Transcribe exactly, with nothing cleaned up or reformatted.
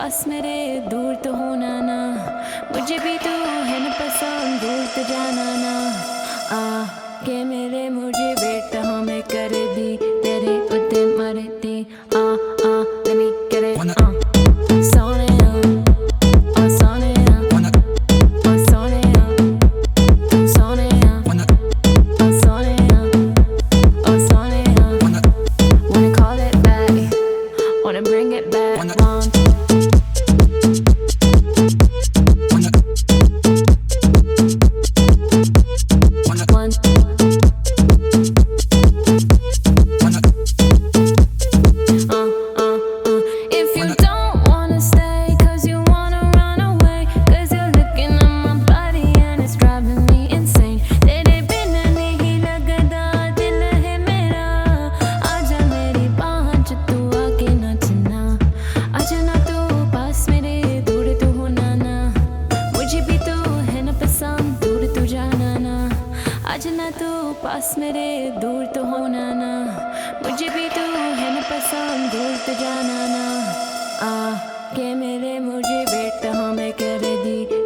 पास मेरे, दूर तो होना ना। मुझे भी तू है न पसंद, दूर तो जाना ना। आ के मेरे मुझे बेटा हमें कर दी, तेरे उते मरती। आ आ let me get it uh Sonia, oh Sonia, oh Sonia, Sonia, oh Sonia, oh Sonia. Wanna call it back, wanna bring it back on. One. Uh, uh, uh. If you don't wanna stay, cause you wanna run away, cause you're looking at my body and it's driving me insane. तेरे बिना नहीं लगता दिल है मेरा, आजा मेरी बाहों च तू आके नाचना। आजा ना तू पास मेरे, दूर तू होना ना। मुझे भी तू है न पसंद, दूर तू जाना ना। आजा ना तू पास मेरे, दूर तो होना ना। मुझे भी तू है न पसंद, दूर तो जाना ना। आ के मेरे मुझे बेटा हमें कर दी।